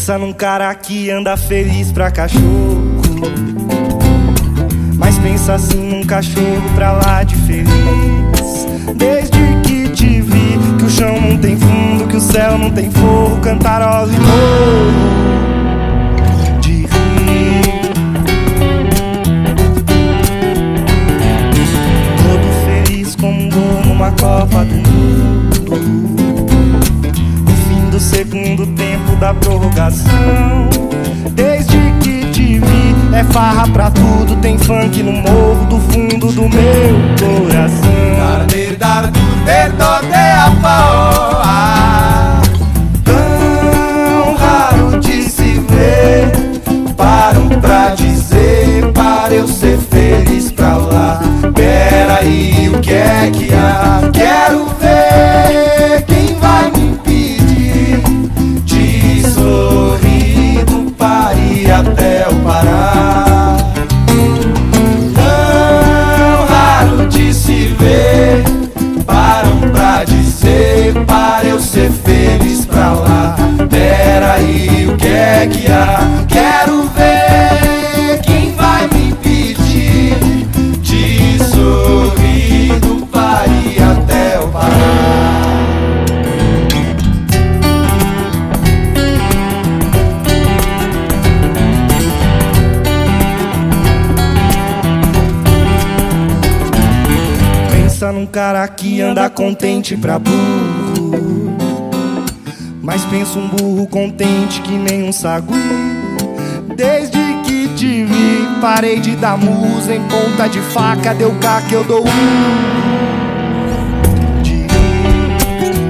Pensa num cara que anda feliz pra cachorro, mas pensa assim num cachorro pra lá de feliz. Desde que te vi, que o chão não tem fundo, que o céu não tem forro, cantarola e morro de rir. Todo feliz como um gol numa Copa do Mundo, no fim do segundo tempo da prorrogação. Desde que te vi, é farra pra tudo, tem funk no morro do fundo do meu coração. Tão raro de se ver, param pra dizer, para eu ser feliz pra lá. Peraí, o que é que há? Quero ver quem vai me impedir de sorrir do Pari até o Pará. Tão raro de se ver, param pra dizer, para eu ser feliz pra lá. Peraí, o que é que há? Quero ver quem vai me impedir de sorrir do Pari até o Pará. Pensa num cara que anda contente pra burro, mas pensa um burro contente que nem um sagui. Desde que te vi, parei de dar musa em ponta de faca, deu cá que eu dou de rir.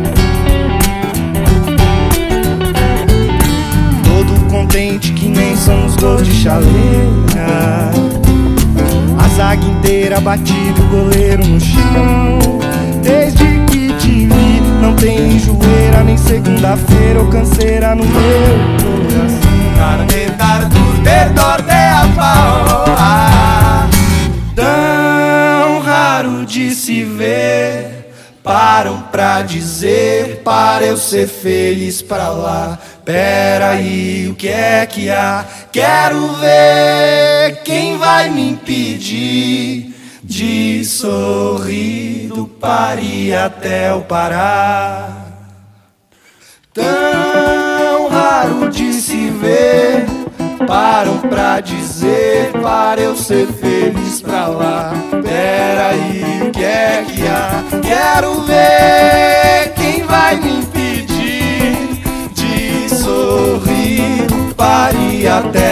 Todo contente que nem são os gols de chaleira, a zaga inteira batida, o goleiro no chão. Desde que te vi, não tem enjoeira, nem segunda-feira ou canseira no meu coração. Tão raro de se ver, param pra dizer, para eu ser feliz pra lá. Peraí, o que é que há? Quero ver quem vai me impedir de sorrir do Pari até o Pará. Tão raro de se ver, param pra dizer, para eu ser feliz pra lá. Peraí, o que é que há? Quero ver quem vai me impedir de sorrir do Pari até